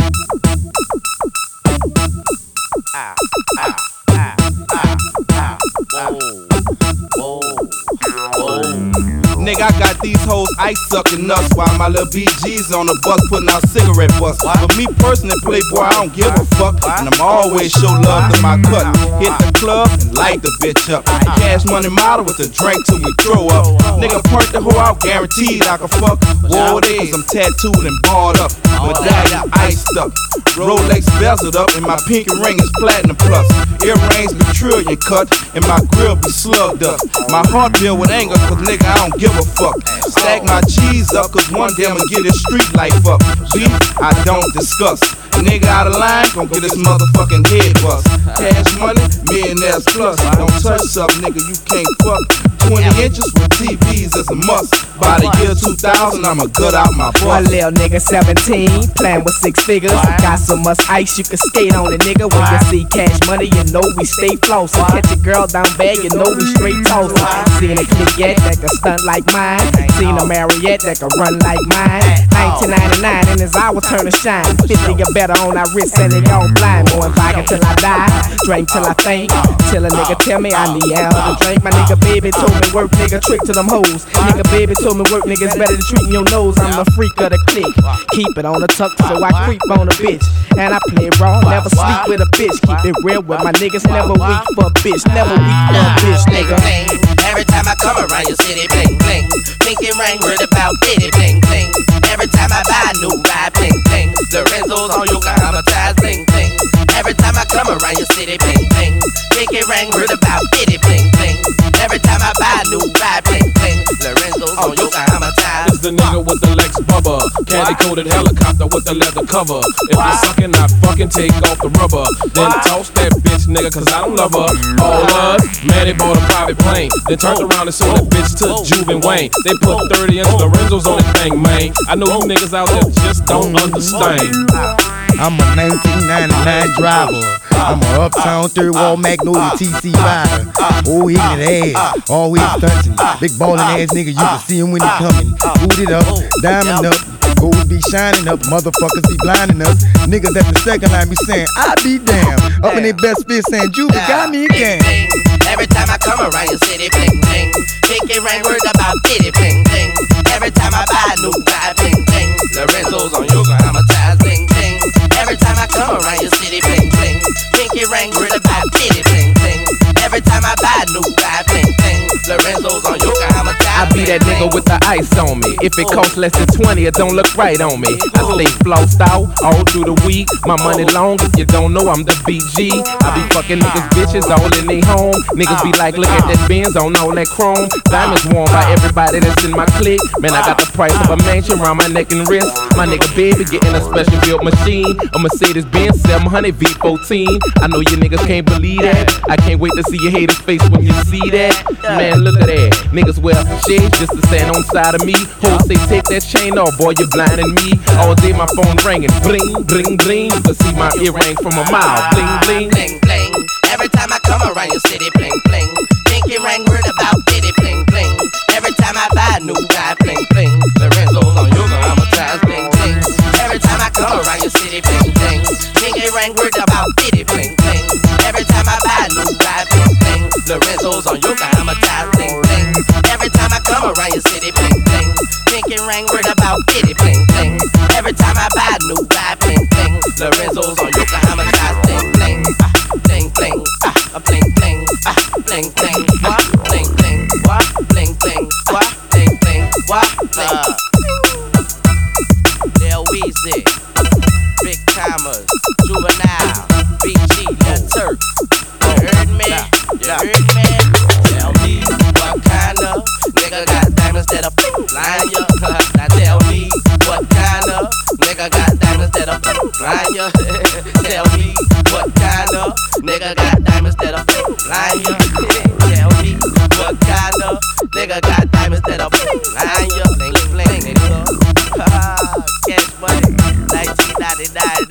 Ah, ah, ah, ah, ah. Whoa, whoa, whoa. Nigga, I got these hoes ice sucking nuts while my little BG's on the bus putting out cigarette butts. But me personally, Playboy, I don't give a fuck. And I'm always show love to my cut. Hit the club and light the bitch up. Cash money model with a drink till we throw up. Nigga, point the hoe out, guaranteed I can fuck. Whoa, cause I'm tattooed and barred up. Medallion iced up. Rolex bezeled up and my pinky ring is platinum plus. Earrings be trillion cut and my grill be slugged up. My heart filled with anger cause nigga I don't give a fuck. Stack my cheese up cause one day I'ma get his street life up. Beef I don't discuss. Nigga out of line gon' get his motherfucking head bust. Cash money, millionaires plus. Don't touch up nigga you can't fuck. 20 inches with TVs is a must. By the year 2000 I'ma gut out my butt. One little nigga 17, playing with six figures. Got so much ice you can skate on it, nigga. When you see cash money, you know we stay flossing. Catch a girl down bad, you know we straight tossing. Seen a clique yet that can stunt like mine. Seen a Marriott that can run like mine. 1999 and it's our turn to shine. 50 or better on our wrist and it all blind. Going vodka till I die, drink till I faint. Till a nigga tell me I need hell to drink. My nigga baby told me work, nigga trick to them hoes. Nigga baby told me work, niggas better than treating your nose. I'm the freak of the clique. Keep it on the tuck so I creep on a bitch. And I play raw, never sleep with a bitch. Keep it real with my niggas, never weak for a bitch. Never weak for a bitch, nigga. Every time I come around your city, bling bling. Pinky ring, word about bitty, bling bling. Every time I buy a new ride, bling bling. Lorenzo's on Yokohama ties, bling bling. Every time I come around your city, bling bling. Pinky ring, word about bitty, bling bling. Every time I buy a new ride, bling bling. Lorenzo's on Yokohama ties. It's the nigga with the Lex Bubba, candy coated helicopter with the leather cover. If you're sucking, I fucking take off the rubber. Then toss that bitch, nigga, cause I don't love her. All us, man, they bought a private plane. Then turned around and sold that bitch to Juven Wayne. They put 30 inch Lorenzo's on that thing, man. I know you niggas out there just don't understand. I'm a 1999 driver. I'm a uptown third wall Magnolia TC rider. Oh, ignorant ass, always stunting. Big ballin' ass nigga, you can see him when he coming. Boot it up, diamond up, gold be shining up, motherfuckers be blinding us. Niggas at the second line be saying, I be damn. Up in their best fit saying, Juba got me again. Every time I come around your city, bling bling. Pinky ring, word about bitty, bling bling. Every time I buy a new ride, bling bling. Lorenzo's on Yokohama ties, bling bling. Every time I come around your city, bling bling. Pinky ring, word about bitty, bling bling. Every time I buy a new ride, bling bling. Lorenzo's on Yokohama ties. I be that nigga with the ice on me. If it costs less than 20, it don't look right on me. I stay flossed out all through the week. My money long, if you don't know, I'm the BG. I be fucking niggas bitches all in they home. Niggas be like, look at that Benz on all that chrome. Diamonds worn by everybody that's in my clique. Man, I got the price of a mansion around my neck and wrist. My nigga baby getting a special built machine, a Mercedes Benz 700 V14. I know you niggas can't believe that. I can't wait to see your haters face when you see that. Man, look at that. Niggas wear shades just to stand on side of me. Hoes say take that chain off, boy, you're blinding me. All day my phone ringing, bling, bling, bling. You can see my earring from a mile, bling, bling, bling, bling. Every time I come around your city, bling, bling. Pinky ring, word about bitty, bling, bling. Every time I buy a new ride, bling, bling. Lorenzo's on Yokohama ties, bling, bling. Every time I come around your city, bling, bling. Pinky ring, word about bitty, bling, bling. Every time I buy a new ride, bling, bling. Lorenzo's on Yokohama ties, bling, bling. Every time I come around your city, bling, bling. Pinky ring, word about bitty, bling, bling. Every time I buy a new ride, bling, bling. Lorenzo's on Yokohama ties, bling, bling. Bling, bling, bling, bling, bling, bling, what? Bling, bling, what? Bling, bling, what? Bling, bling, what? Bling. Lil Weezy, Big Timers, Juvenile, BG, Lil Turk. You heard me? You heard me? Tell me what kind of nigga got diamonds that'll blind ya? Now tell me what kind of nigga got diamonds that'll blind ya? Tell me what kind of nigga got diamonds that'll blind ya? Tell me what kind of nigga got diamonds that'll blind ya? Bling, bling, nigga. Cash money, 1999.